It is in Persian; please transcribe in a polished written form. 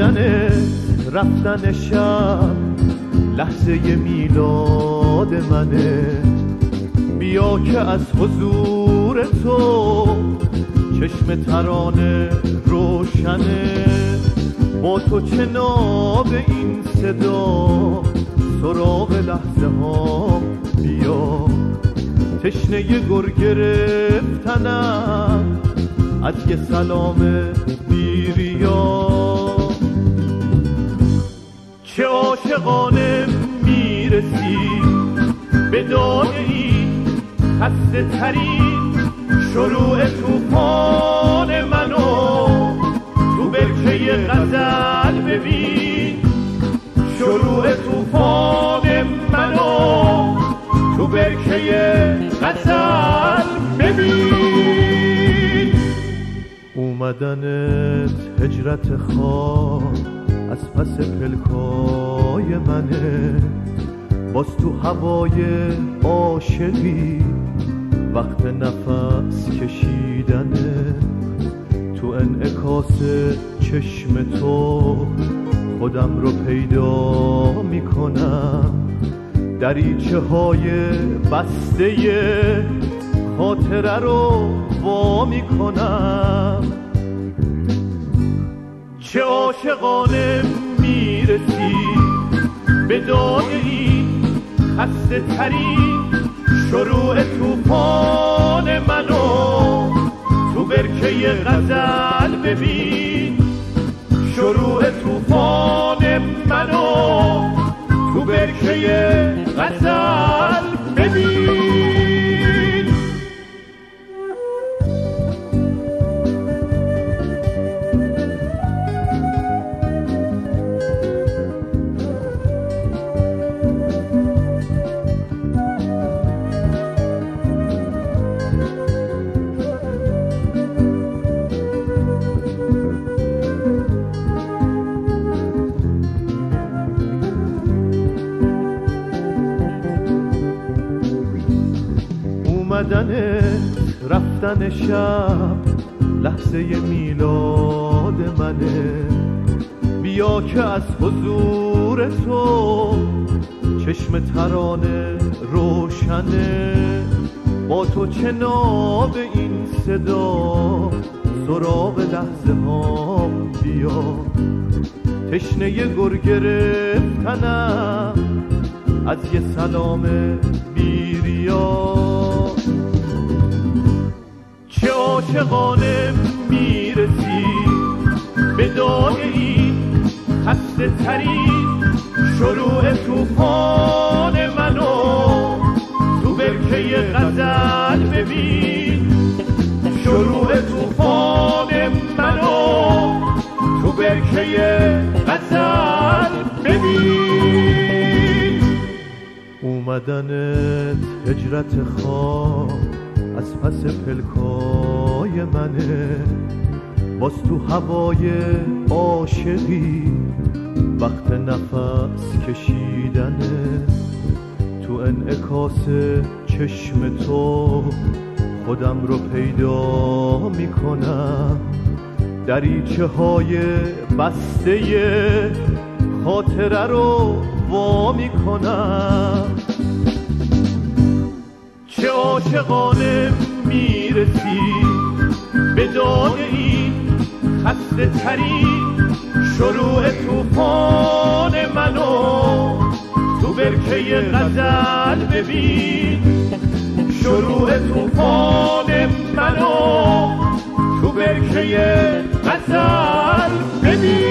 اومدن رفتن شب لحظه میلاد منه. بیا که از حضور تو چشم ترانه روشنه. با تو چه ناب این صدا سراغ لحظه ها بیا. تشنه گر گرفتنم از یه سلام بیریا. چه عاشقانه میرسی به داد این خسته ترین شروع توفان منو. تو برکه غزل ببین شروع توفان منو. تو برکه غزل ببین. اومدنت هجرت خواب از پس پلکای منه. باز تو هوای عاشقی وقت نفس کشیدنه. تو انعکاس چشم تو خودم رو پیدا میکنم. دریچه های بسته خاطره رو وا میکنم. چه عاشقانه میرسی به داد این خسته ترین شروع توفان منو. تو برکه غزل ببین شروع توفان منو. تو برکه غزل ببین. رفتن شب لحظه میلاد منه. بیا که از حضور تو چشم ترانه روشنه. با تو چه ناب این صدا سراغ لحظه ها بیا. تشنه گر گرفتنم از یه سلام بیریا. چه عاشقانه میرسی به داد این خسته ترین شروع توفان منو. تو برکه غزل ببین شروع توفان منو. تو برکه غزل ببین. اومدنت هجرت خواب از پس پلکای منه. باز تو هوای عاشقی وقت نفس کشیدنه. تو انعکاس چشم تو خودم رو پیدا میکنم. دریچه های بسته خاطره رو وا میکنم. چه عاشقانه میرسی به داد این خسته ترین شروع توفان منو. تو برکه غزل ببین شروع توفان منو. تو برکه غزل ببین.